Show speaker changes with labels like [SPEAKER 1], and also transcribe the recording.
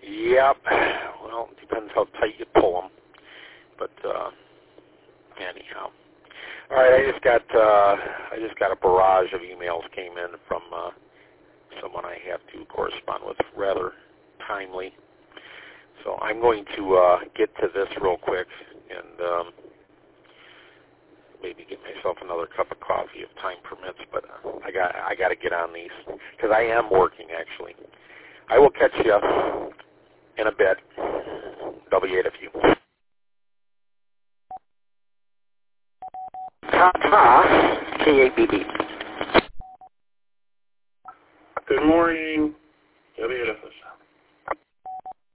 [SPEAKER 1] Yep. Well, it depends how tight you pull them. But anyhow, all right. I just got a barrage of emails came in from someone I have to correspond with rather timely. So I'm going to get to this real quick and maybe get myself another cup of coffee if time permits. But I got to get on these because I am working actually. I will catch you in a bit. W8FU. Ta-ta, K-A-B-B.
[SPEAKER 2] Good morning.